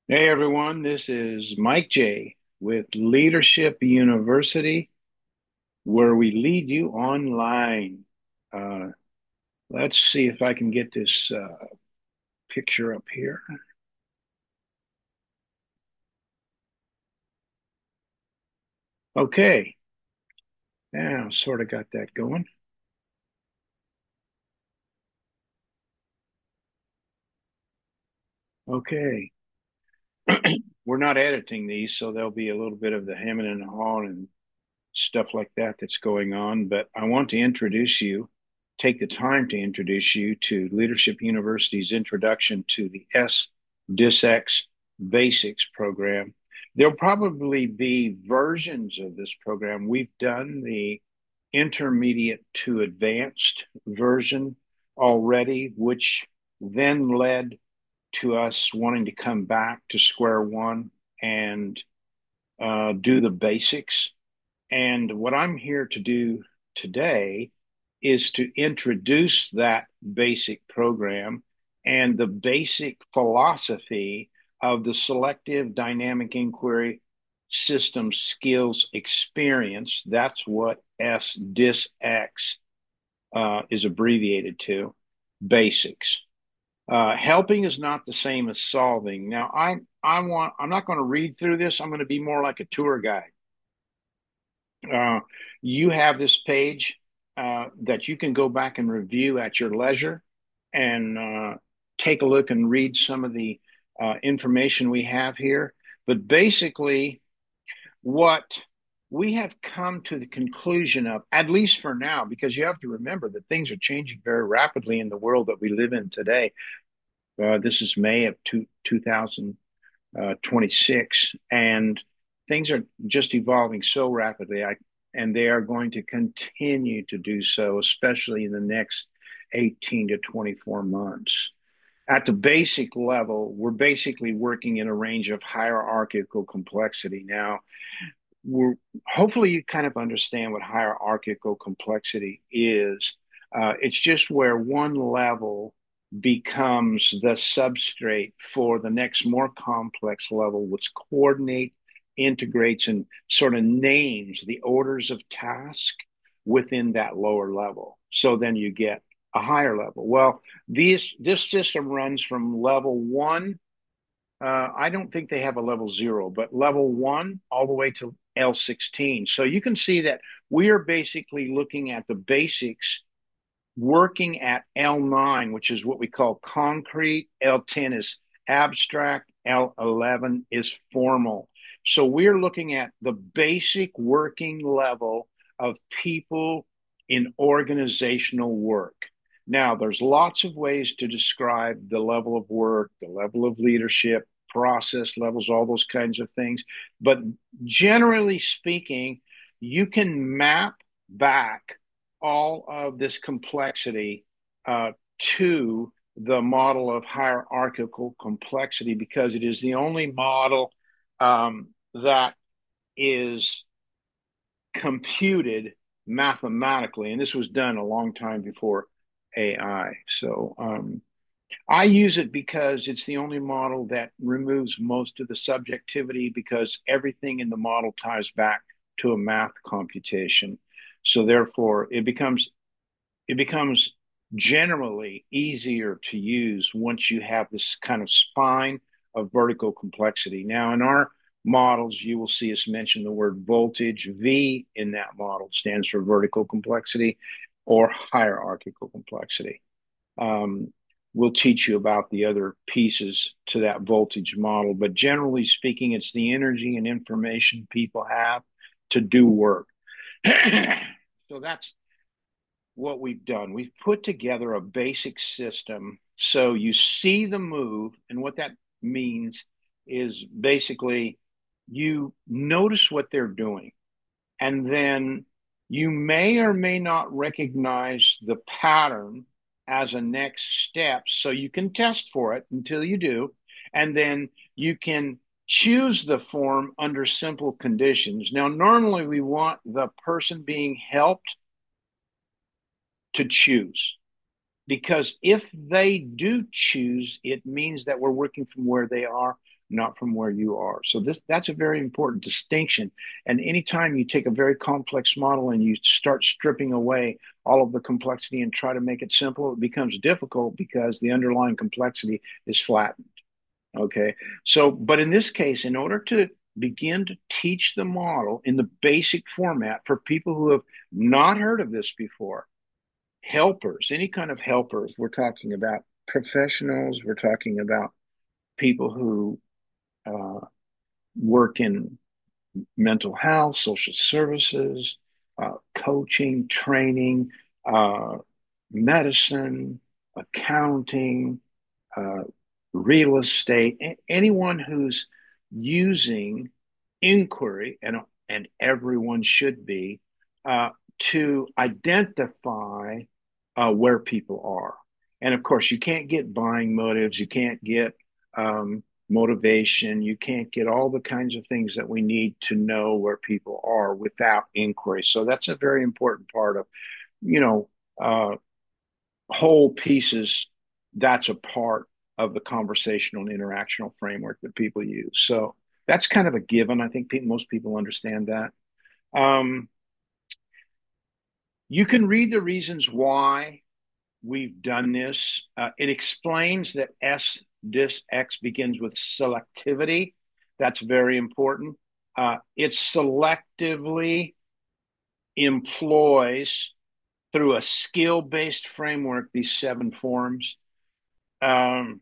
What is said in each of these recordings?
Hey everyone, this is Mike J with Leadership University, where we lead you online. Uh, let's see if I can get this picture up here. Okay, now sort of got that going. Okay, we're not editing these, so there'll be a little bit of the hemming and hawing and stuff like that that's going on. But I want to take the time to introduce you to Leadership University's introduction to the SDISX Basics program. There'll probably be versions of this program. We've done the intermediate to advanced version already, which then led to us wanting to come back to square one and do the basics. And what I'm here to do today is to introduce that basic program and the basic philosophy of the selective dynamic inquiry system skills experience. That's what SDISX is abbreviated to, basics. Helping is not the same as solving. Now, I'm not going to read through this. I'm going to be more like a tour guide. Uh, you have this page that you can go back and review at your leisure and take a look and read some of the information we have here. But basically, what we have come to the conclusion of, at least for now, because you have to remember that things are changing very rapidly in the world that we live in today. This is May of 2026, and things are just evolving so rapidly. And they are going to continue to do so, especially in the next 18 to 24 months. At the basic level, we're basically working in a range of hierarchical complexity. Now, we're hopefully you kind of understand what hierarchical complexity is. It's just where one level becomes the substrate for the next more complex level, which coordinate, integrates, and sort of names the orders of task within that lower level. So then you get a higher level. Well, this system runs from level one. I don't think they have a level zero, but level one all the way to L16. So you can see that we are basically looking at the basics working at L9, which is what we call concrete. L10 is abstract. L11 is formal. So we're looking at the basic working level of people in organizational work. Now, there's lots of ways to describe the level of work, the level of leadership, process levels, all those kinds of things. But generally speaking, you can map back all of this complexity to the model of hierarchical complexity because it is the only model that is computed mathematically. And this was done a long time before AI. So I use it because it's the only model that removes most of the subjectivity because everything in the model ties back to a math computation. So therefore, it becomes generally easier to use once you have this kind of spine of vertical complexity. Now, in our models, you will see us mention the word voltage. V in that model stands for vertical complexity or hierarchical complexity. Um, we'll teach you about the other pieces to that voltage model, but generally speaking, it's the energy and information people have to do work. So that's what we've done. We've put together a basic system so you see the move, and what that means is basically you notice what they're doing, and then you may or may not recognize the pattern as a next step. So you can test for it until you do, and then you can choose the form under simple conditions. Now, normally we want the person being helped to choose. Because if they do choose, it means that we're working from where they are. not from where you are. So that's a very important distinction. And anytime you take a very complex model and you start stripping away all of the complexity and try to make it simple, it becomes difficult because the underlying complexity is flattened. Okay. So, but in this case, in order to begin to teach the model in the basic format for people who have not heard of this before, helpers, any kind of helpers, we're talking about professionals, we're talking about people who uh, work in mental health, social services, coaching, training, uh, medicine, accounting, uh, real estate, anyone who's using inquiry, and everyone should be, to identify where people are. And of course, you can't get buying motives, you can't get motivation, you can't get all the kinds of things that we need to know where people are without inquiry. So that's a very important part of, you know, uh, whole pieces. That's a part of the conversational and interactional framework that people use. So that's kind of a given. I think most people understand that. Um, you can read the reasons why we've done this. It explains that this X begins with selectivity. That's very important. It selectively employs through a skill-based framework these 7 forms. Um,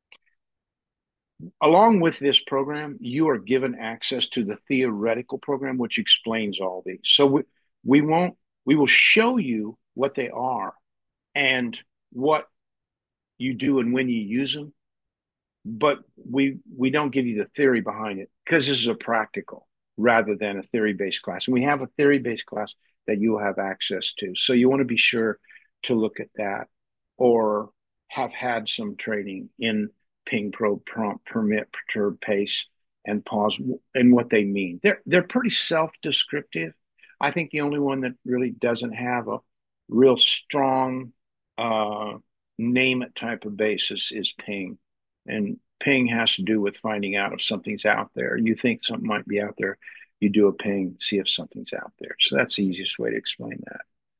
Along with this program, you are given access to the theoretical program, which explains all these. So we won't we will show you what they are and what you do and when you use them, but we don't give you the theory behind it because this is a practical rather than a theory based class. And we have a theory based class that you have access to. So you want to be sure to look at that or have had some training in ping, probe, prompt, permit, perturb, pace, and pause and what they mean. They're pretty self descriptive. I think the only one that really doesn't have a real strong uh, name it type of basis is ping. And ping has to do with finding out if something's out there. You think something might be out there, you do a ping, see if something's out there. So that's the easiest way to explain that.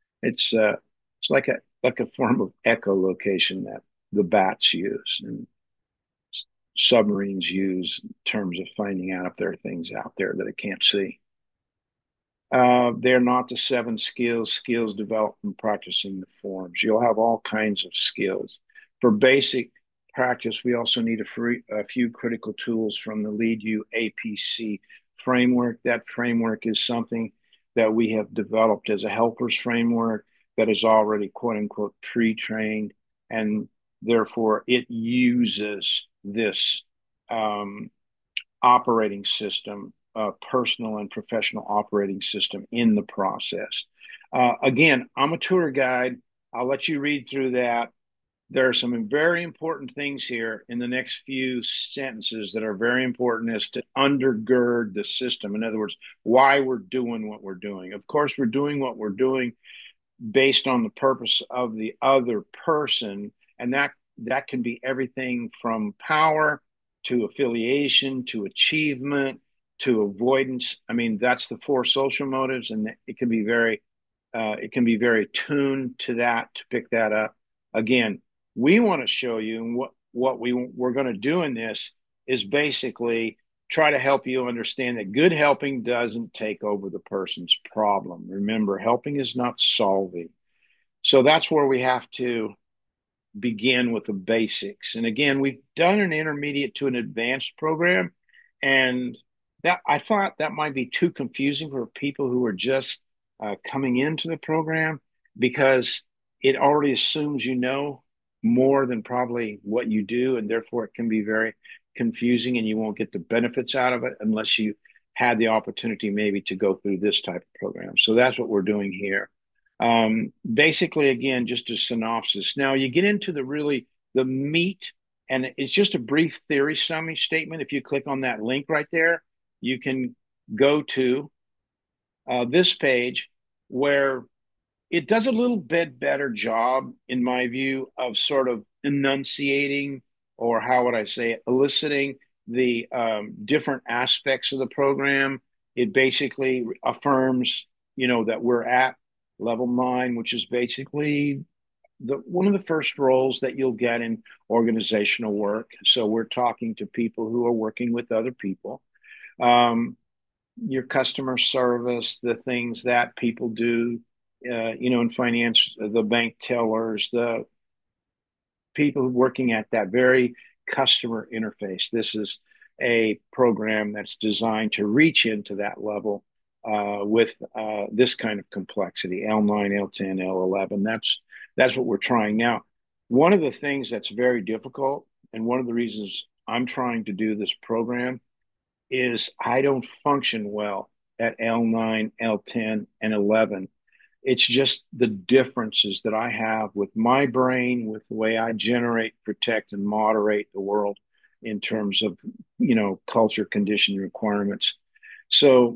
It's like a form of echolocation that the bats use and submarines use in terms of finding out if there are things out there that it can't see. They're not the 7 skills. Skills developed from practicing the forms. You'll have all kinds of skills. For basic practice, we also need a few critical tools from the LeadU APC framework. That framework is something that we have developed as a helpers framework that is already quote unquote pre-trained, and therefore it uses this um, operating system, personal and professional operating system in the process. Again, I'm a tour guide. I'll let you read through that. There are some very important things here in the next few sentences that are very important as to undergird the system. In other words, why we're doing what we're doing. Of course, we're doing what we're doing based on the purpose of the other person, and that can be everything from power to affiliation to achievement to avoidance. I mean, that's the 4 social motives, and it can be very tuned to that to pick that up. Again, we want to show you, and what we're going to do in this is basically try to help you understand that good helping doesn't take over the person's problem. Remember, helping is not solving. So that's where we have to begin with the basics. And again, we've done an intermediate to an advanced program, and that I thought that might be too confusing for people who are just coming into the program because it already assumes you know more than probably what you do, and therefore it can be very confusing, and you won't get the benefits out of it unless you had the opportunity maybe to go through this type of program. So that's what we're doing here. Basically, again, just a synopsis. Now you get into the meat, and it's just a brief theory summary statement. If you click on that link right there, you can go to this page where it does a little bit better job, in my view, of sort of enunciating, or how would I say it, eliciting the different aspects of the program. It basically affirms, that we're at level 9, which is basically the one of the first roles that you'll get in organizational work. So we're talking to people who are working with other people. Um, your customer service, the things that people do, in finance, the bank tellers, the people working at that very customer interface. This is a program that's designed to reach into that level with this kind of complexity, L9, L10, L11. That's what we're trying now. One of the things that's very difficult, and one of the reasons I'm trying to do this program, is I don't function well at L9, L10, and 11. It's just the differences that I have with my brain, with the way I generate, protect, and moderate the world in terms of, culture, condition, requirements. So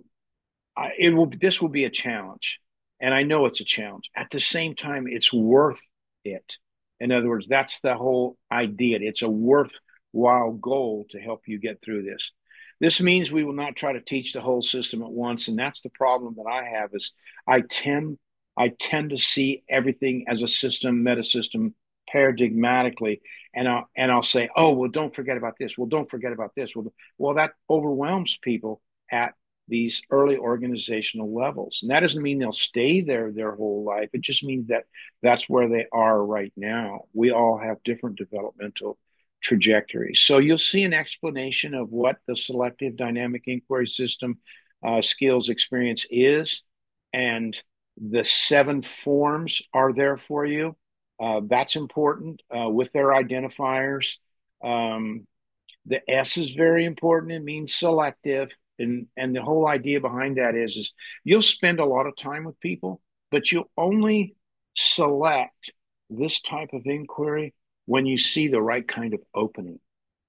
this will be a challenge, and I know it's a challenge. At the same time, it's worth it. In other words, that's the whole idea. It's a worthwhile goal to help you get through this. This means we will not try to teach the whole system at once, and that's the problem that I have. Is I tend I tend to see everything as a system, meta system, paradigmatically, and I'll say, oh well, don't forget about this. Well, don't forget about this. Well, that overwhelms people at these early organizational levels. And that doesn't mean they'll stay there their whole life. It just means that that's where they are right now. We all have different developmental trajectories. So you'll see an explanation of what the selective dynamic inquiry system skills experience is. And the 7 forms are there for you. That's important with their identifiers. Um, the S is very important. It means selective. And the whole idea behind that is you'll spend a lot of time with people, but you'll only select this type of inquiry when you see the right kind of opening.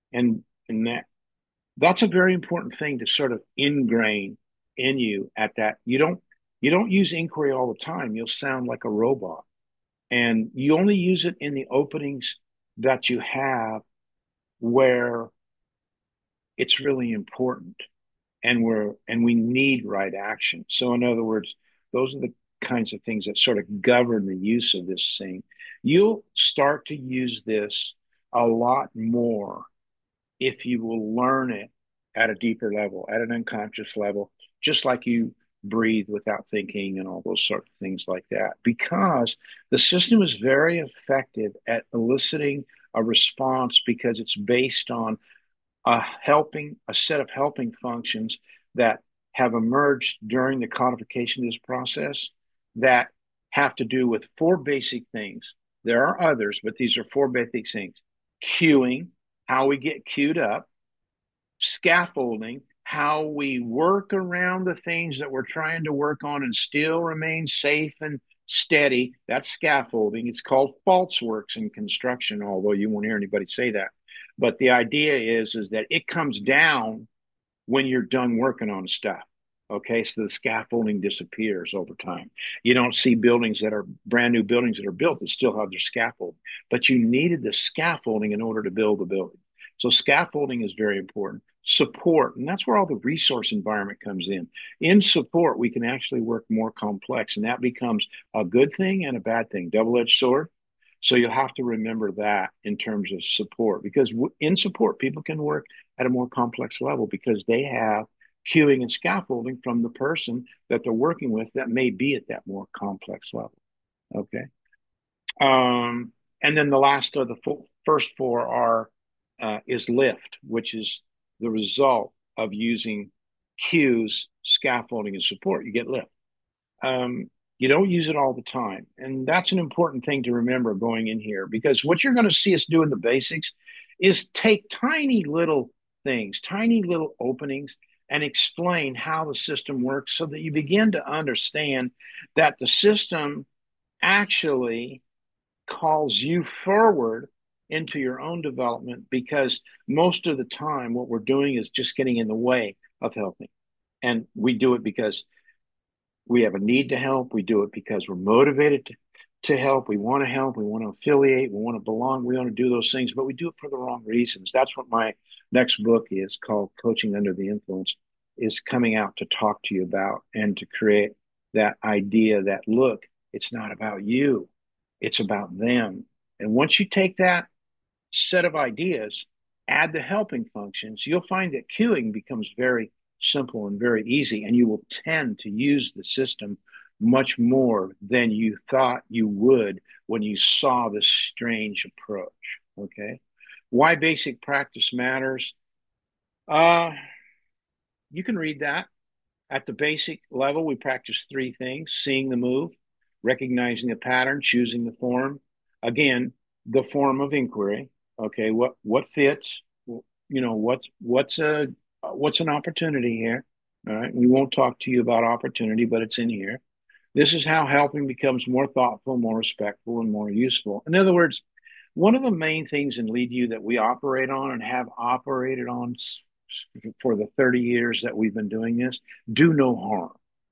And that's a very important thing to sort of ingrain in you at that. You don't use inquiry all the time. You'll sound like a robot. And you only use it in the openings that you have where it's really important and we need right action. So in other words, those are the kinds of things that sort of govern the use of this thing. You'll start to use this a lot more if you will learn it at a deeper level, at an unconscious level, just like you breathe without thinking and all those sort of things like that. Because the system is very effective at eliciting a response because it's based on a set of helping functions that have emerged during the codification of this process that have to do with 4 basic things. There are others, but these are 4 basic things: queuing, how we get queued up; scaffolding, how we work around the things that we're trying to work on and still remain safe and steady. That's scaffolding. It's called false works in construction, although you won't hear anybody say that. But the idea is that it comes down when you're done working on stuff. Okay, so the scaffolding disappears over time. You don't see buildings that are brand new buildings that are built that still have their scaffold, but you needed the scaffolding in order to build the building. So scaffolding is very important. Support, and that's where all the resource environment comes in. In support, we can actually work more complex, and that becomes a good thing and a bad thing, double-edged sword. So you'll have to remember that in terms of support, because in support, people can work at a more complex level because they have queuing and scaffolding from the person that they're working with that may be at that more complex level. Okay. And then the last of the first 4 are is lift, which is the result of using queues, scaffolding, and support. You get lift. Um, you don't use it all the time. And that's an important thing to remember going in here, because what you're going to see us do in the basics is take tiny little things, tiny little openings, and explain how the system works so that you begin to understand that the system actually calls you forward into your own development, because most of the time what we're doing is just getting in the way of helping. And we do it because we have a need to help. We do it because we're motivated to help. We want to help. We want to affiliate. We want to belong. We want to do those things, but we do it for the wrong reasons. That's what my next book is called Coaching Under the Influence, is coming out to talk to you about and to create that idea that, look, it's not about you, it's about them. And once you take that set of ideas, add the helping functions, you'll find that queuing becomes very simple and very easy, and you will tend to use the system much more than you thought you would when you saw this strange approach. Okay. Why basic practice matters. Uh, you can read that. At the basic level, we practice three things: seeing the move, recognizing the pattern, choosing the form. Again, the form of inquiry. Okay, what fits? You know, what's an opportunity here? All right, we won't talk to you about opportunity, but it's in here. This is how helping becomes more thoughtful, more respectful, and more useful. In other words, one of the main things in Lead You that we operate on and have operated on for the 30 years that we've been doing this: do no harm.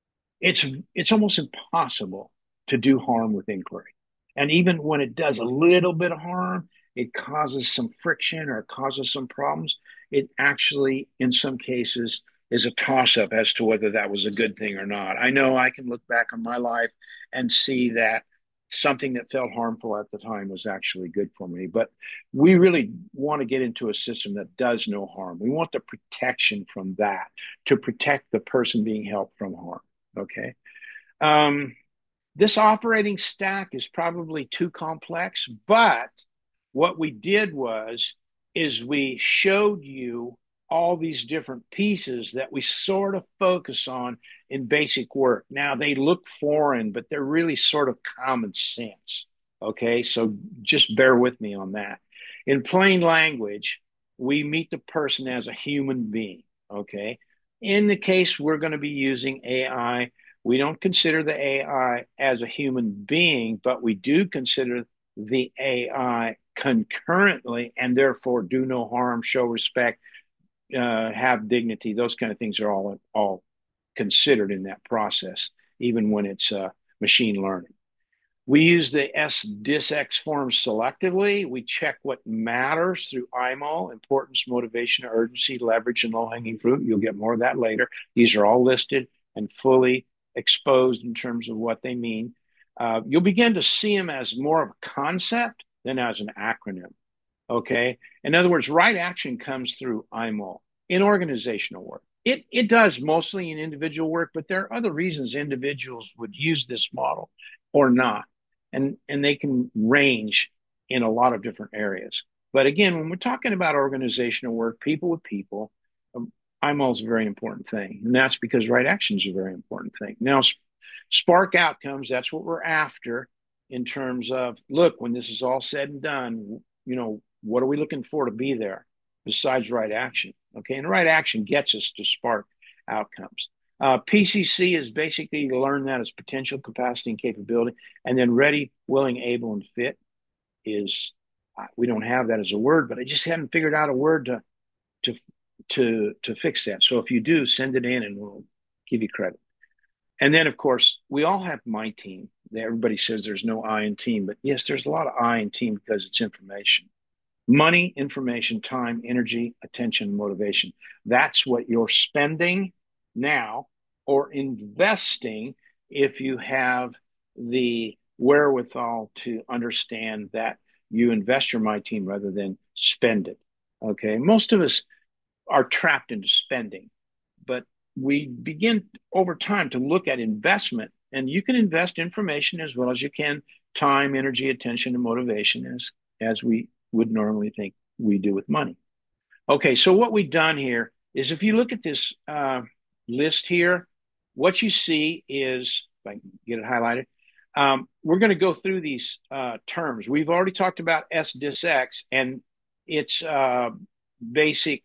It's almost impossible to do harm with inquiry. And even when it does a little bit of harm, it causes some friction or causes some problems. It actually, in some cases, is a toss up as to whether that was a good thing or not. I know I can look back on my life and see that something that felt harmful at the time was actually good for me. But we really want to get into a system that does no harm. We want the protection from that to protect the person being helped from harm. Okay. Um, this operating stack is probably too complex, but what we did was is we showed you all these different pieces that we sort of focus on in basic work. Now they look foreign, but they're really sort of common sense. Okay, so just bear with me on that. In plain language, we meet the person as a human being. Okay, in the case we're going to be using AI, we don't consider the AI as a human being, but we do consider the AI concurrently, and therefore do no harm, show respect, have dignity. Those kind of things are all considered in that process, even when it's machine learning. We use the SDISX form selectively. We check what matters through IMO: importance, motivation, urgency, leverage, and low-hanging fruit. You'll get more of that later. These are all listed and fully exposed in terms of what they mean. You'll begin to see them as more of a concept than as an acronym. Okay. In other words, right action comes through IMO in organizational work. It does mostly in individual work, but there are other reasons individuals would use this model or not. And they can range in a lot of different areas. But again, when we're talking about organizational work, people with people, IMO is a very important thing. And that's because right action is a very important thing. Now, Spark outcomes, that's what we're after in terms of, look, when this is all said and done, what are we looking for to be there besides right action? Okay. And right action gets us to Spark outcomes. PCC is basically to learn that as potential, capacity, and capability. And then ready, willing, able, and fit is, we don't have that as a word, but I just haven't figured out a word to, to fix that. So if you do, send it in and we'll give you credit. And then, of course, we all have my team. Everybody says there's no I in team, but yes, there's a lot of I in team because it's information. Money, information, time, energy, attention, motivation. That's what you're spending now or investing if you have the wherewithal to understand that you invest your my team rather than spend it. Okay. Most of us are trapped into spending, but we begin over time to look at investment, and you can invest information as well as you can time, energy, attention, and motivation as we would normally think we do with money. Okay, so what we've done here is, if you look at this list here, what you see is, if I can get it highlighted, we're going to go through these terms. We've already talked about SDISX and its basic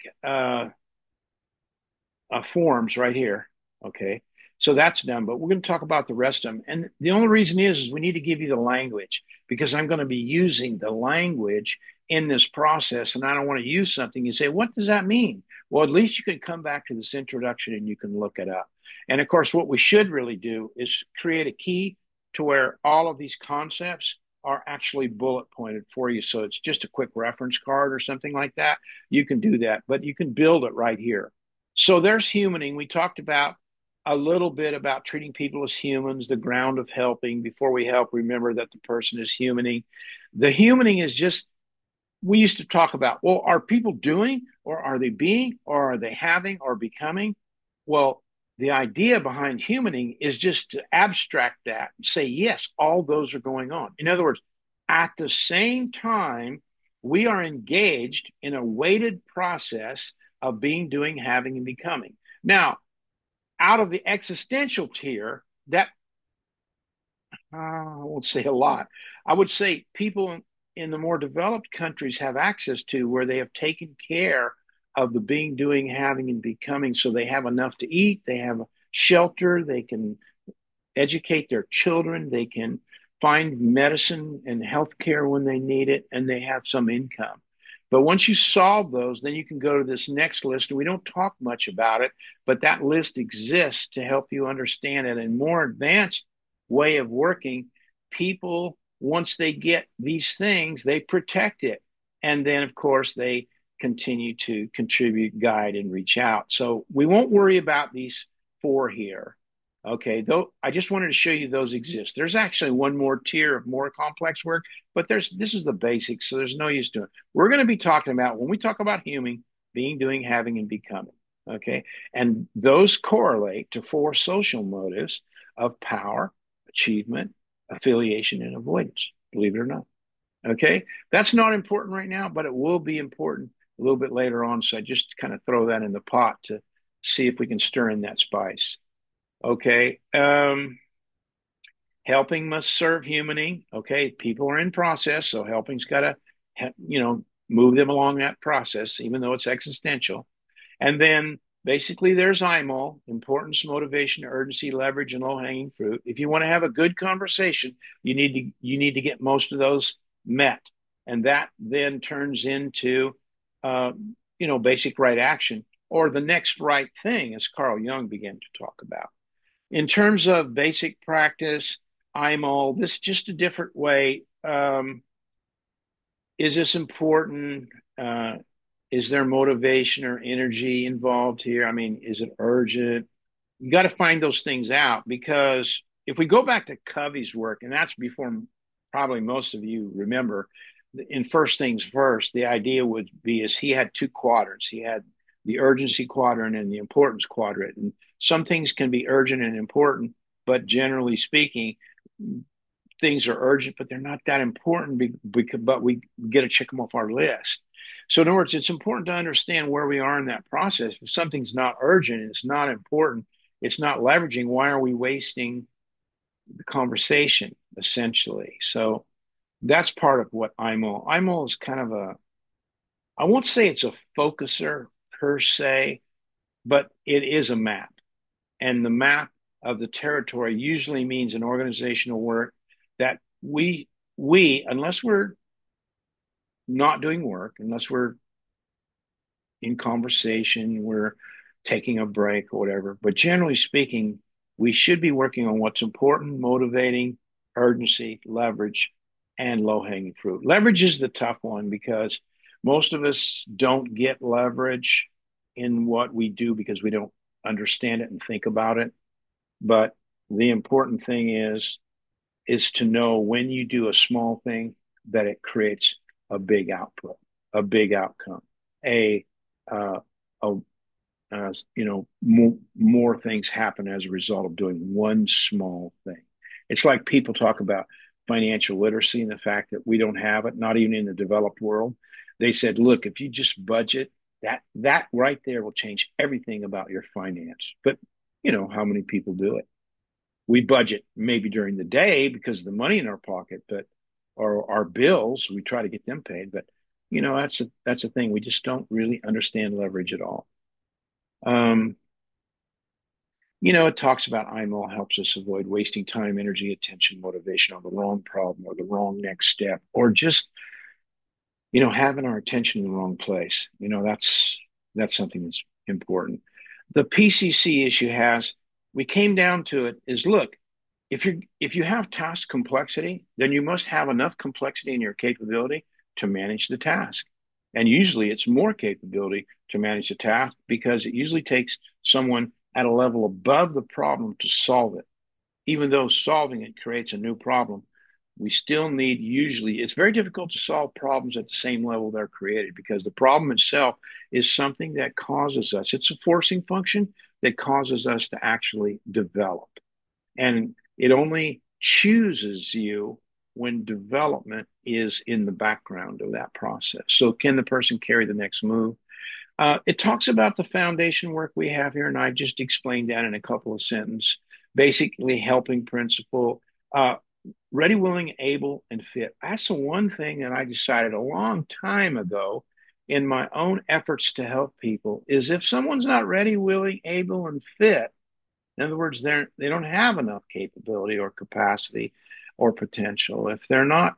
forms right here. Okay. So that's done, but we're going to talk about the rest of them. And the only reason is we need to give you the language, because I'm going to be using the language in this process, and I don't want to use something and say, what does that mean? Well, at least you can come back to this introduction and you can look it up. And of course, what we should really do is create a key to where all of these concepts are actually bullet pointed for you. So it's just a quick reference card or something like that. You can do that, but you can build it right here. So there's humaning. We talked about a little bit about treating people as humans, the ground of helping. Before we help, remember that the person is humaning. The humaning is just, we used to talk about, well, are people doing, or are they being, or are they having, or becoming? Well, the idea behind humaning is just to abstract that and say, yes, all those are going on. In other words, at the same time, we are engaged in a weighted process of being, doing, having, and becoming. Now, out of the existential tier, that I won't say a lot. I would say people in the more developed countries have access to, where they have taken care of the being, doing, having, and becoming. So they have enough to eat, they have shelter, they can educate their children, they can find medicine and health care when they need it, and they have some income. But once you solve those, then you can go to this next list. And we don't talk much about it, but that list exists to help you understand it. And more advanced way of working, people, once they get these things, they protect it. And then, of course, they continue to contribute, guide, and reach out. So we won't worry about these four here. Okay, though I just wanted to show you those exist. There's actually one more tier of more complex work, but this is the basics, so there's no use to it. We're going to be talking about, when we talk about human, being, doing, having, and becoming. Okay, and those correlate to four social motives of power, achievement, affiliation, and avoidance. Believe it or not. Okay, that's not important right now, but it will be important a little bit later on. So I just kind of throw that in the pot to see if we can stir in that spice. Okay. Helping must serve humaning. Okay. People are in process. So helping's got to, move them along that process, even though it's existential. And then basically there's IMO, importance, motivation, urgency, leverage, and low hanging fruit. If you want to have a good conversation, you need to get most of those met. And that then turns into, uh, basic right action, or the next right thing, as Carl Jung began to talk about. In terms of basic practice, IMO, this is just a different way. Is this important? Is there motivation or energy involved here? I mean, is it urgent? You got to find those things out, because if we go back to Covey's work, and that's before probably most of you remember, in First Things First, the idea would be is he had two quadrants. He had the urgency quadrant and the importance quadrant. And some things can be urgent and important, but generally speaking, things are urgent, but they're not that important. But we get to check them off our list. So in other words, it's important to understand where we are in that process. If something's not urgent, it's not important, it's not leveraging, why are we wasting the conversation, essentially? So that's part of what IMO. IMO is kind of I won't say it's a focuser per se, but it is a map. And the map of the territory usually means an organizational work that unless we're not doing work, unless we're in conversation, we're taking a break or whatever. But generally speaking, we should be working on what's important, motivating, urgency, leverage, and low hanging fruit. Leverage is the tough one, because most of us don't get leverage in what we do because we don't understand it and think about it. But the important thing is to know when you do a small thing that it creates a big output, a big outcome, a uh, a more things happen as a result of doing one small thing. It's like people talk about financial literacy and the fact that we don't have it, not even in the developed world. They said, look, if you just budget, that right there will change everything about your finance. But how many people do it? We budget maybe during the day because of the money in our pocket, but or our bills, we try to get them paid. But that's a thing. We just don't really understand leverage at all. Um, it talks about IMO helps us avoid wasting time, energy, attention, motivation on the wrong problem or the wrong next step, or just, having our attention in the wrong place. That's something that's important. The PCC issue we came down to it is, look, if you have task complexity, then you must have enough complexity in your capability to manage the task. And usually it's more capability to manage the task because it usually takes someone at a level above the problem to solve it. Even though solving it creates a new problem, we still need usually, it's very difficult to solve problems at the same level they're created because the problem itself is something that causes us, it's a forcing function that causes us to actually develop. And it only chooses you when development is in the background of that process. So, can the person carry the next move? It talks about the foundation work we have here, and I just explained that in a couple of sentences. Basically, helping principle, uh, ready, willing, able, and fit. That's the one thing that I decided a long time ago in my own efforts to help people is if someone's not ready, willing, able, and fit, in other words, they don't have enough capability or capacity or potential. If they're not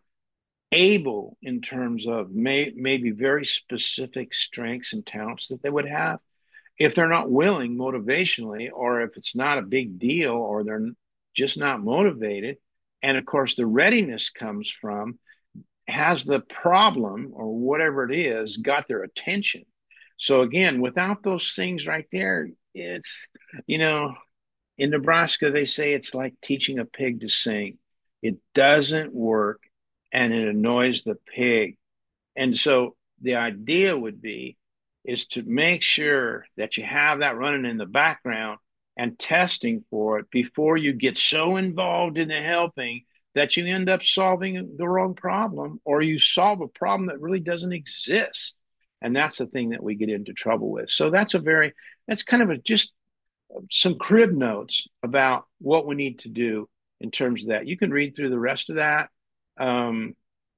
able in terms of maybe very specific strengths and talents that they would have, if they're not willing motivationally, or if it's not a big deal, or they're just not motivated, and of course the readiness comes from has the problem or whatever it is got their attention. So again, without those things right there, it's you know in Nebraska, they say it's like teaching a pig to sing. It doesn't work and it annoys the pig. And so the idea would be is to make sure that you have that running in the background and testing for it before you get so involved in the helping that you end up solving the wrong problem or you solve a problem that really doesn't exist. And that's the thing that we get into trouble with. So that's kind of just some crib notes about what we need to do in terms of that. You can read through the rest of that. Um,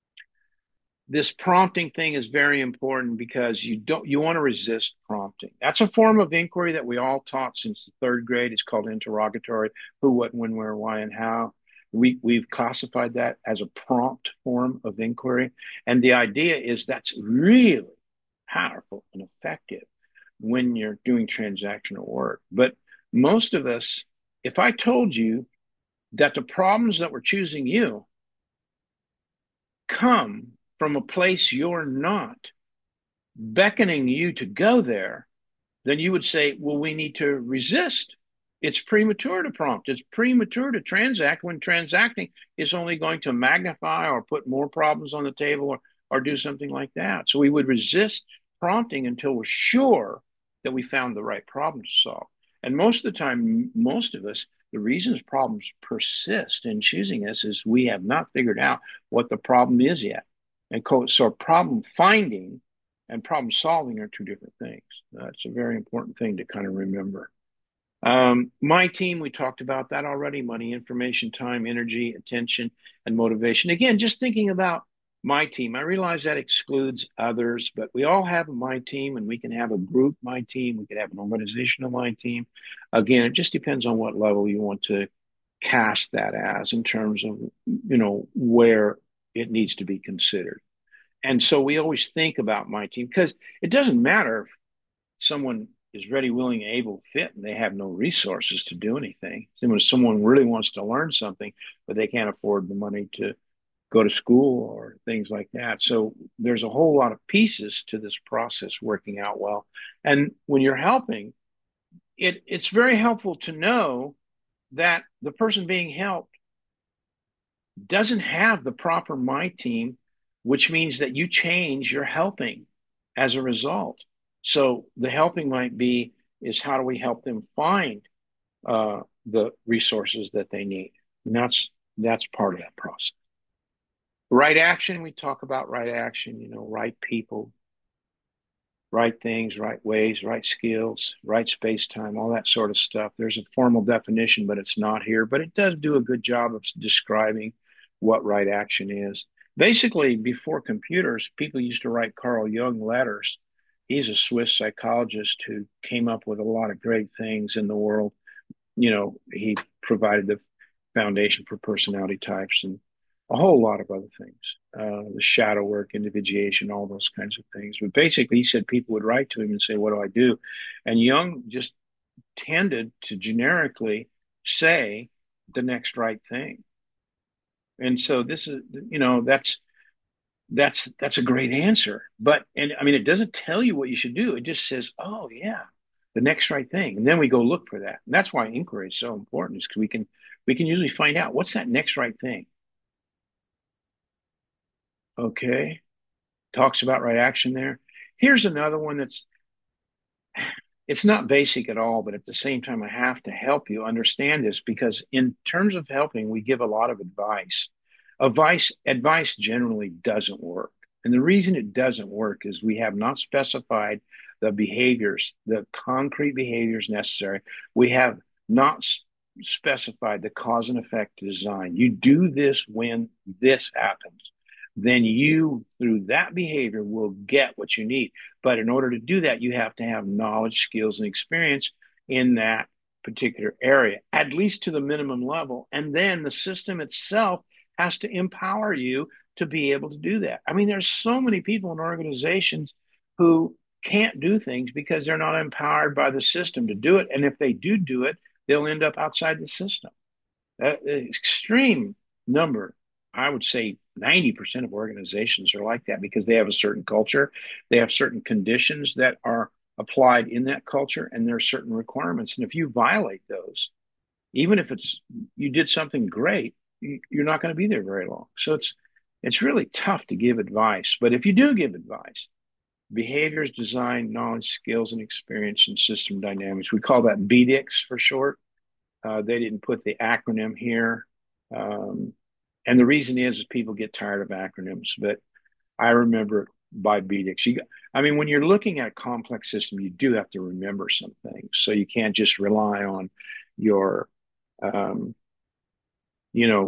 this prompting thing is very important because you want to resist prompting. That's a form of inquiry that we all taught since the third grade. It's called interrogatory: who, what, when, where, why, and how. We've classified that as a prompt form of inquiry, and the idea is that's really powerful and effective when you're doing transactional work. But most of us, if I told you that the problems that were choosing you come from a place you're not beckoning you to go there, then you would say, well, we need to resist. It's premature to prompt. It's premature to transact when transacting is only going to magnify or put more problems on the table or do something like that. So we would resist prompting until we're sure that we found the right problem to solve. And most of the time, most of us, the reasons problems persist in choosing us is we have not figured out what the problem is yet. And so problem finding and problem solving are two different things. That's a very important thing to kind of remember. My team, we talked about that already: money, information, time, energy, attention, and motivation. Again, just thinking about my team, I realize that excludes others, but we all have a my team, and we can have a group my team, we could have an organizational my team. Again, it just depends on what level you want to cast that as in terms of where it needs to be considered. And so we always think about my team because it doesn't matter if someone is ready, willing, able, fit, and they have no resources to do anything. When someone really wants to learn something, but they can't afford the money to go to school or things like that. So there's a whole lot of pieces to this process working out well. And when you're helping, it's very helpful to know that the person being helped doesn't have the proper my team, which means that you change your helping as a result. So the helping might be is how do we help them find the resources that they need, and that's part of that process. Right action, we talk about right action. Right people, right things, right ways, right skills, right space time, all that sort of stuff. There's a formal definition, but it's not here. But it does do a good job of describing what right action is. Basically, before computers, people used to write Carl Jung letters. He's a Swiss psychologist who came up with a lot of great things in the world. He provided the foundation for personality types and a whole lot of other things, the shadow work, individuation, all those kinds of things. But basically, he said people would write to him and say, what do I do? And Jung just tended to generically say, the next right thing. And so this is, that's a great answer. But and I mean, it doesn't tell you what you should do. It just says, oh yeah, the next right thing, and then we go look for that. And that's why inquiry is so important, is because we can usually find out what's that next right thing. Okay, talks about right action there. Here's another one that's it's not basic at all, but at the same time, I have to help you understand this because in terms of helping, we give a lot of advice. Advice generally doesn't work. And the reason it doesn't work is we have not specified the behaviors, the concrete behaviors necessary. We have not specified the cause and effect design. You do this when this happens. Then you, through that behavior, will get what you need. But in order to do that, you have to have knowledge, skills, and experience in that particular area, at least to the minimum level. And then the system itself has to empower you to be able to do that. I mean, there's so many people in organizations who can't do things because they're not empowered by the system to do it. And if they do it, they'll end up outside the system. Extreme number, I would say 90% of organizations are like that because they have a certain culture, they have certain conditions that are applied in that culture, and there are certain requirements. And if you violate those, even if it's you did something great, you're not going to be there very long. So it's really tough to give advice. But if you do give advice, behaviors, design, knowledge, skills, and experience, and system dynamics, we call that BDICS for short. They didn't put the acronym here. Um, and the reason is people get tired of acronyms, but I remember by BDICS. I mean, when you're looking at a complex system, you do have to remember some things. So you can't just rely on your, um, you know,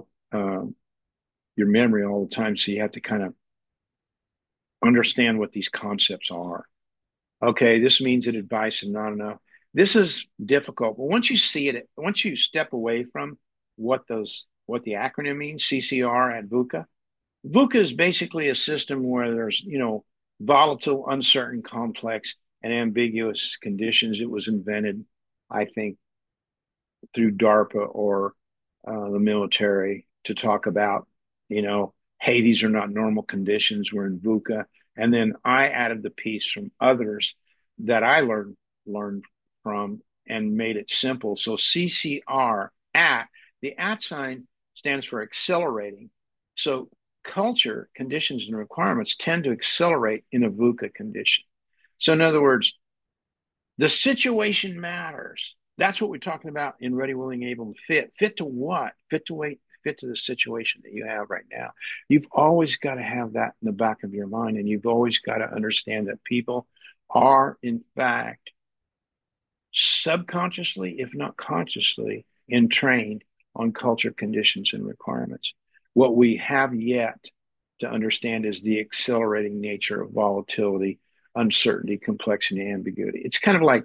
your memory all the time. So you have to kind of understand what these concepts are. Okay, this means that advice is not enough. This is difficult, but once you see it, once you step away from what the acronym means, CCR at VUCA. VUCA is basically a system where there's, volatile, uncertain, complex, and ambiguous conditions. It was invented, I think, through DARPA or the military to talk about, hey, these are not normal conditions. We're in VUCA. And then I added the piece from others that I learned from and made it simple. So CCR at the at sign stands for accelerating. So culture, conditions, and requirements tend to accelerate in a VUCA condition. So in other words, the situation matters. That's what we're talking about in ready, willing, able, and fit. Fit to what? Fit to the situation that you have right now. You've always got to have that in the back of your mind, and you've always got to understand that people are, in fact, subconsciously, if not consciously, entrained on culture, conditions, and requirements. What we have yet to understand is the accelerating nature of volatility, uncertainty, complexity, and ambiguity. It's kind of like,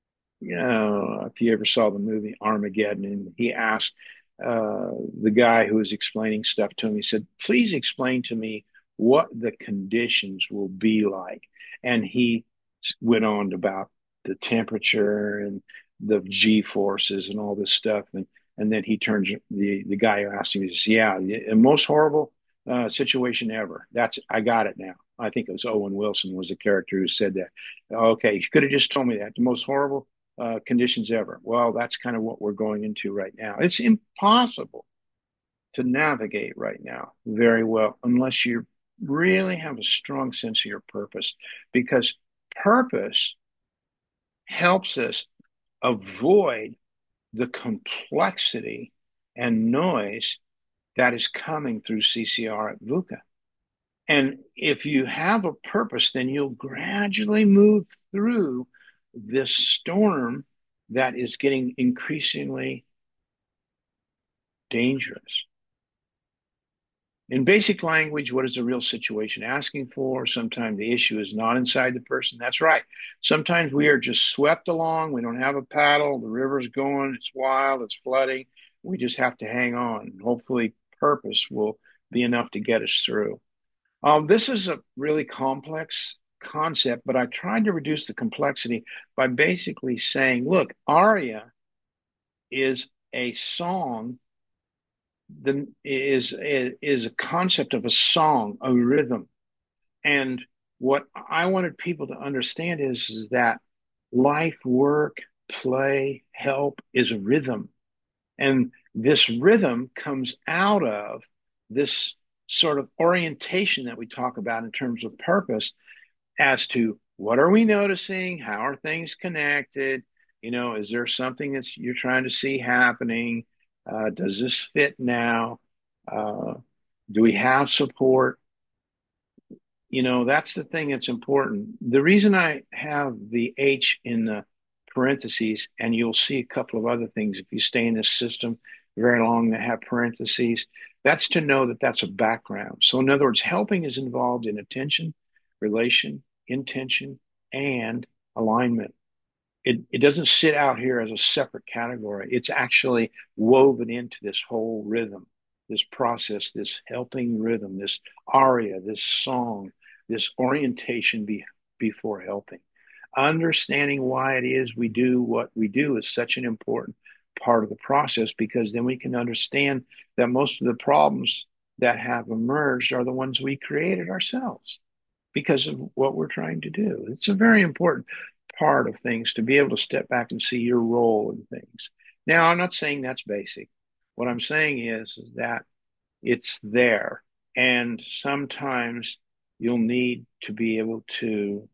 if you ever saw the movie Armageddon, and he asked the guy who was explaining stuff to him, he said, please explain to me what the conditions will be like. And he went on about the temperature and the G forces and all this stuff. And then he turns the guy who asked him, he says, yeah, the most horrible situation ever. I got it now. I think it was Owen Wilson was the character who said that. Okay, you could have just told me that. The most horrible conditions ever. Well, that's kind of what we're going into right now. It's impossible to navigate right now very well unless you really have a strong sense of your purpose, because purpose helps us avoid the complexity and noise that is coming through CCR at VUCA. And if you have a purpose, then you'll gradually move through this storm that is getting increasingly dangerous. In basic language, what is the real situation asking for? Sometimes the issue is not inside the person. That's right. Sometimes we are just swept along. We don't have a paddle. The river's going. It's wild. It's flooding. We just have to hang on. Hopefully, purpose will be enough to get us through. This is a really complex concept, but I tried to reduce the complexity by basically saying, look, aria is a song is a concept of a song, a rhythm. And what I wanted people to understand is that life, work, play, help is a rhythm. And this rhythm comes out of this sort of orientation that we talk about in terms of purpose as to what are we noticing? How are things connected? Is there something that you're trying to see happening? Does this fit now? Uh, do we have support? That's the thing that's important. The reason I have the H in the parentheses, and you'll see a couple of other things if you stay in this system very long that have parentheses, that's to know that that's a background. So, in other words, helping is involved in attention, relation, intention, and alignment. It doesn't sit out here as a separate category. It's actually woven into this whole rhythm, this process, this helping rhythm, this aria, this song, this orientation before helping. Understanding why it is we do what we do is such an important part of the process because then we can understand that most of the problems that have emerged are the ones we created ourselves because of what we're trying to do. It's a very important part of things to be able to step back and see your role in things. Now, I'm not saying that's basic. What I'm saying is that it's there. And sometimes you'll need to be able to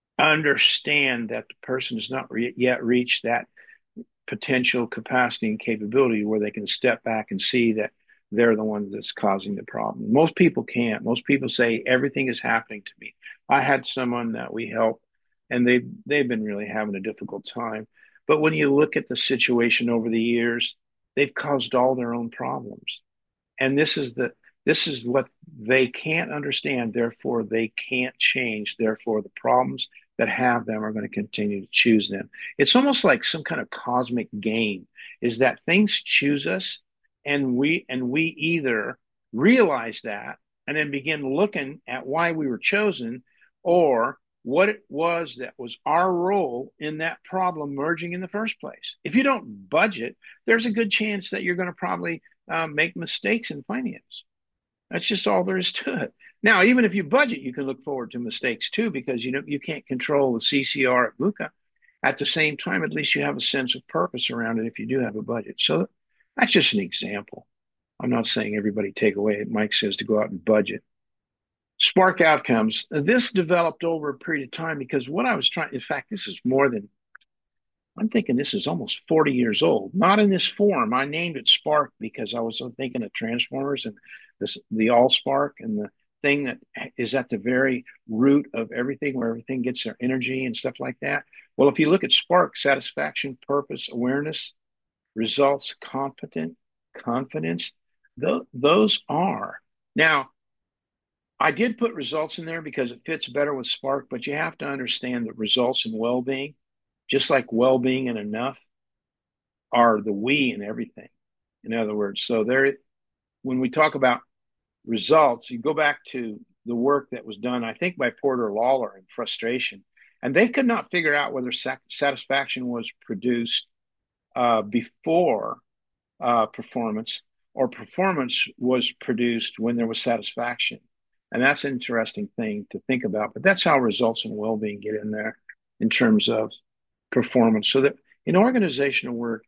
understand that the person has not yet reached that potential capacity and capability where they can step back and see that they're the ones that's causing the problem. Most people can't. Most people say everything is happening to me. I had someone that we helped and they've been really having a difficult time. But when you look at the situation over the years, they've caused all their own problems. And this is what they can't understand, therefore they can't change, therefore the problems that have them are going to continue to choose them. It's almost like some kind of cosmic game, is that things choose us, and we either realize that and then begin looking at why we were chosen, or what it was that was our role in that problem merging in the first place. If you don't budget, there's a good chance that you're going to probably make mistakes in finance. That's just all there is to it. Now, even if you budget, you can look forward to mistakes too, because you can't control the CCR at VUCA. At the same time, at least you have a sense of purpose around it if you do have a budget. So that's just an example. I'm not saying everybody take away what Mike says to go out and budget. Spark outcomes. This developed over a period of time because what I was trying, in fact, this is more than I'm thinking this is almost 40 years old. Not in this form. I named it Spark because I was thinking of Transformers and the AllSpark and the thing that is at the very root of everything, where everything gets their energy and stuff like that. Well, if you look at Spark, satisfaction, purpose, awareness, results, competent, confidence, those are. Now, I did put results in there because it fits better with Spark, but you have to understand that results and well being, just like well being and enough, are the we in everything. In other words, so there, when we talk about results, you go back to the work that was done, I think, by Porter Lawler in Frustration, and they could not figure out whether satisfaction was produced before performance or performance was produced when there was satisfaction. And that's an interesting thing to think about. But that's how results and well being get in there in terms of performance. So that in organizational work,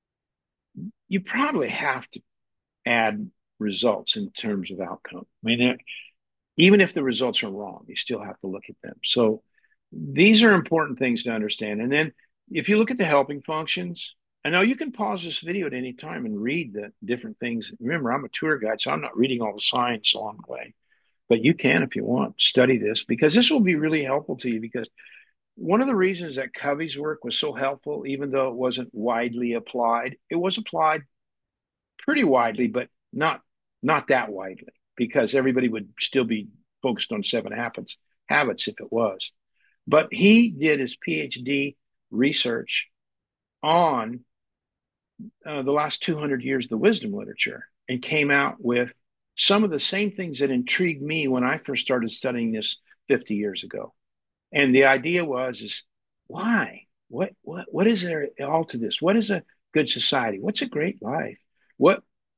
you probably have to add results in terms of outcome. I mean, even if the results are wrong, you still have to look at them. So these are important things to understand. And then if you look at the helping functions, I know you can pause this video at any time and read the different things. Remember, I'm a tour guide, so I'm not reading all the science along the way, but you can, if you want, study this because this will be really helpful to you. Because one of the reasons that Covey's work was so helpful, even though it wasn't widely applied, it was applied pretty widely, but not that widely because everybody would still be focused on seven habits if it was. But he did his PhD research on the last 200 years of the wisdom literature and came out with some of the same things that intrigued me when I first started studying this 50 years ago. And the idea is why? What is there all to this? What is a good society? What's a great life? What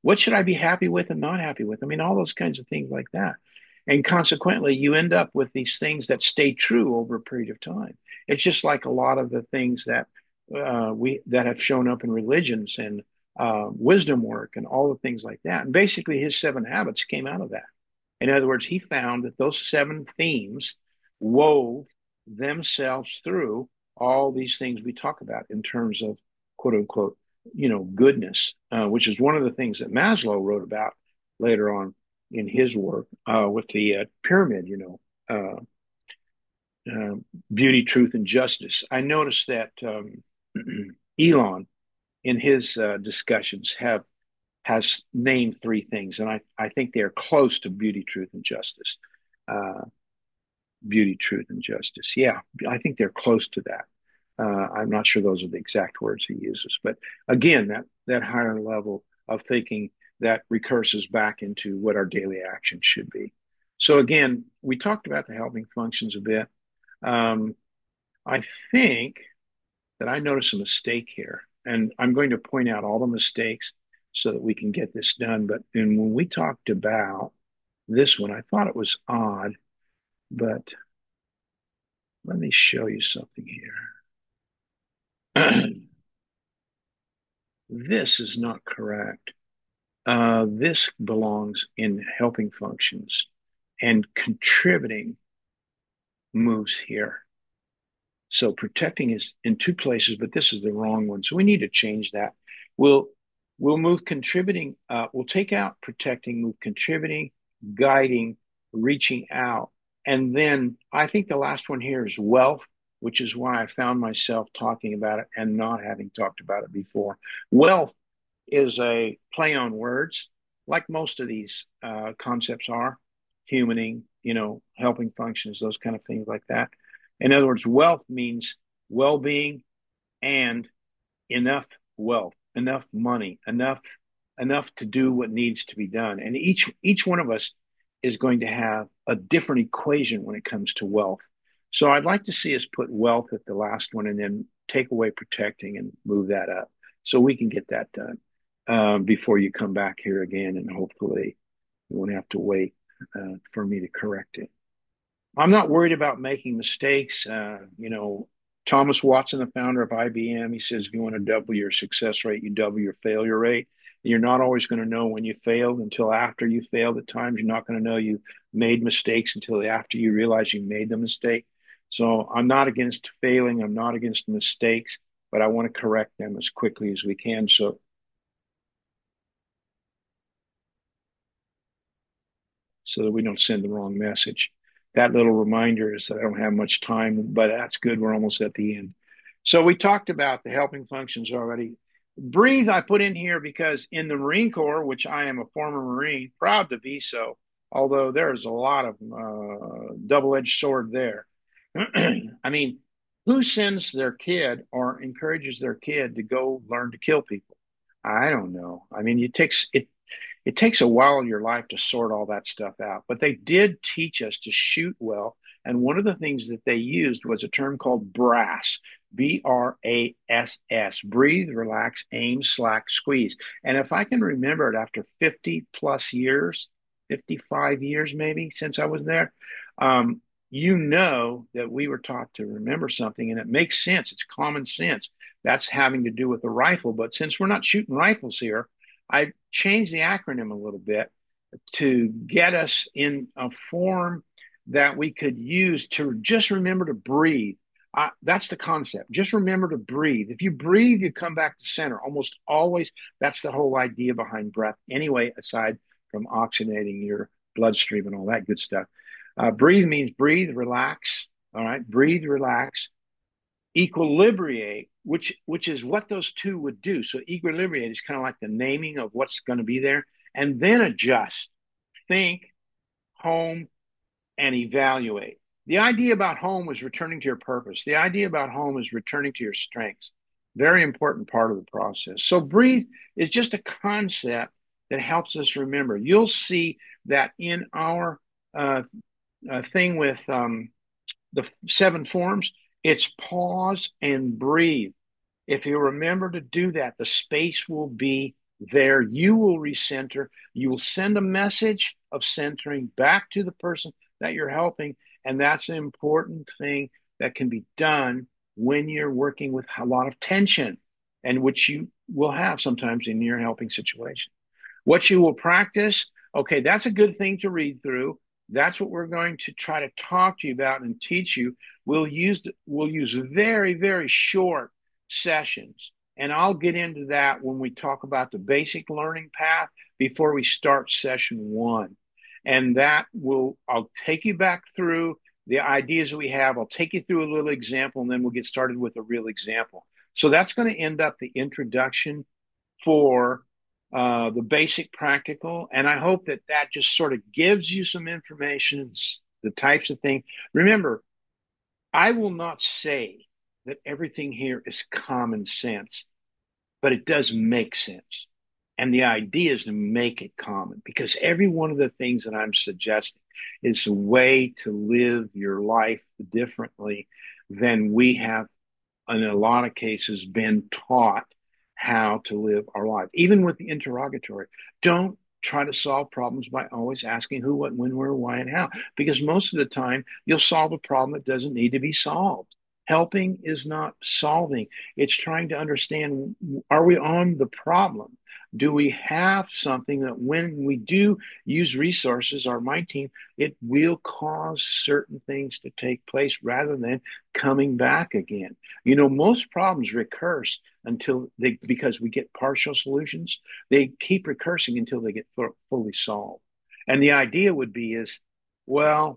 What should I be happy with and not happy with? I mean, all those kinds of things like that. And consequently, you end up with these things that stay true over a period of time. It's just like a lot of the things that we that have shown up in religions and wisdom work and all the things like that. And basically, his 7 habits came out of that. In other words, he found that those 7 themes wove themselves through all these things we talk about in terms of quote unquote, goodness, which is one of the things that Maslow wrote about later on in his work with the pyramid, uh, uh, beauty, truth, and justice. I noticed that Elon, in his discussions, has named 3 things, and I think they are close to beauty, truth, and justice. Uh, Beauty, truth, and justice. Yeah, I think they're close to that. I'm not sure those are the exact words he uses, but again, that higher level of thinking that recurses back into what our daily action should be. So again, we talked about the helping functions a bit. Um, I think that I noticed a mistake here, and I'm going to point out all the mistakes so that we can get this done. But when we talked about this one, I thought it was odd, but let me show you something here. This is not correct. This belongs in helping functions, and contributing moves here. So protecting is in 2 places, but this is the wrong one. So we need to change that. We'll we'll move contributing. We'll take out protecting, move contributing, guiding, reaching out, and then I think the last one here is wealth, which is why I found myself talking about it and not having talked about it before. Wealth is a play on words, like most of these concepts are, humaning, helping functions, those kind of things like that. In other words, wealth means well being and enough wealth, enough money, enough to do what needs to be done. And each one of us is going to have a different equation when it comes to wealth. So I'd like to see us put wealth at the last one and then take away protecting and move that up so we can get that done before you come back here again, and hopefully you won't have to wait for me to correct it. I'm not worried about making mistakes. Thomas Watson, the founder of IBM, he says if you want to double your success rate, you double your failure rate. You're not always going to know when you failed until after you failed. At times, you're not going to know you made mistakes until after you realize you made the mistake. So I'm not against failing. I'm not against mistakes, but I want to correct them as quickly as we can. So that we don't send the wrong message. That little reminder is that I don't have much time, but that's good. We're almost at the end. So we talked about the helping functions already. Breathe, I put in here because in the Marine Corps, which I am a former Marine, proud to be so, although there's a lot of double edged sword there. I mean, who sends their kid or encourages their kid to go learn to kill people? I don't know. I mean, it takes a while in your life to sort all that stuff out. But they did teach us to shoot well. And one of the things that they used was a term called BRASS, BRASS, breathe, relax, aim, slack, squeeze. And if I can remember it after 50 plus years, 55 years maybe since I was there, you know that we were taught to remember something and it makes sense. It's common sense. That's having to do with the rifle. But since we're not shooting rifles here, I changed the acronym a little bit to get us in a form that we could use to just remember to breathe. That's the concept. Just remember to breathe. If you breathe, you come back to center almost always. That's the whole idea behind breath, anyway, aside from oxygenating your bloodstream and all that good stuff. Breathe means breathe, relax. All right, breathe, relax, equilibrate, which is what those two would do. So equilibrate is kind of like the naming of what's going to be there, and then adjust, think, home, and evaluate. The idea about home is returning to your purpose. The idea about home is returning to your strengths. Very important part of the process. So breathe is just a concept that helps us remember. You'll see that in our thing with the 7 forms, it's pause and breathe. If you remember to do that, the space will be there you will recenter. You will send a message of centering back to the person that you're helping. And that's an important thing that can be done when you're working with a lot of tension, and which you will have sometimes in your helping situation. What you will practice, okay, that's a good thing to read through. That's what we're going to try to talk to you about and teach you. We'll use very, very short sessions. And I'll get into that when we talk about the basic learning path before we start session one. And I'll take you back through the ideas that we have. I'll take you through a little example, and then we'll get started with a real example. So that's going to end up the introduction for the basic practical. And I hope that that just sort of gives you some information, the types of things. Remember, I will not say that everything here is common sense, but it does make sense. And the idea is to make it common, because every one of the things that I'm suggesting is a way to live your life differently than we have, in a lot of cases, been taught how to live our life. Even with the interrogatory, don't try to solve problems by always asking who, what, when, where, why, and how, because most of the time you'll solve a problem that doesn't need to be solved. Helping is not solving, it's trying to understand, are we on the problem? Do we have something that when we do use resources, or my team, it will cause certain things to take place rather than coming back again? You know, most problems recurse until they, because we get partial solutions, they keep recursing until they get fully solved. And the idea would be is, well,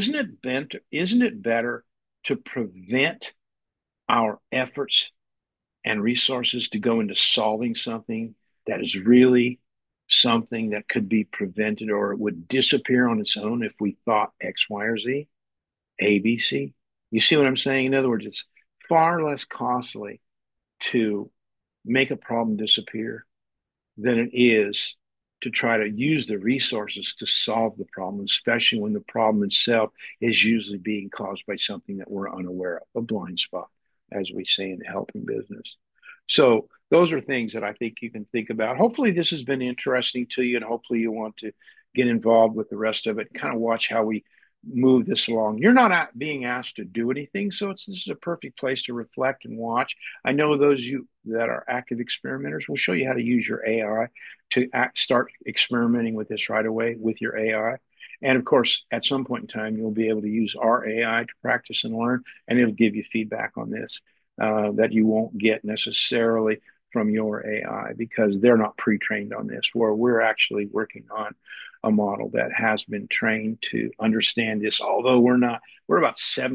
isn't it better to prevent our efforts and resources to go into solving something that is really something that could be prevented, or it would disappear on its own if we thought X, Y, or Z, A, B, C? You see what I'm saying? In other words, it's far less costly to make a problem disappear than it is to try to use the resources to solve the problem, especially when the problem itself is usually being caused by something that we're unaware of, a blind spot, as we say in the helping business. So those are things that I think you can think about. Hopefully this has been interesting to you, and hopefully you want to get involved with the rest of it, kind of watch how we move this along. You're not being asked to do anything, so this is a perfect place to reflect and watch. I know those of you that are active experimenters will show you how to use your AI to start experimenting with this right away with your AI. And of course, at some point in time, you'll be able to use our AI to practice and learn, and it'll give you feedback on this that you won't get necessarily from your AI, because they're not pre-trained on this, where we're actually working on a model that has been trained to understand this. Although we're about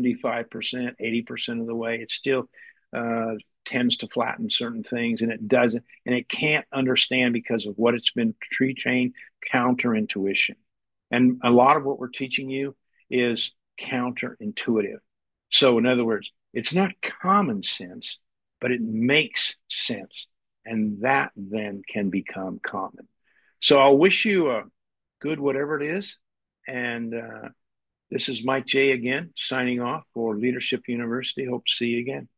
75%, 80% of the way, it still tends to flatten certain things, and it doesn't, and it can't understand because of what it's been pre-trained, counterintuition. And a lot of what we're teaching you is counterintuitive. So in other words, it's not common sense, but it makes sense. And that then can become common. So I'll wish you a good whatever it is. And this is Mike J again, signing off for Leadership University. Hope to see you again.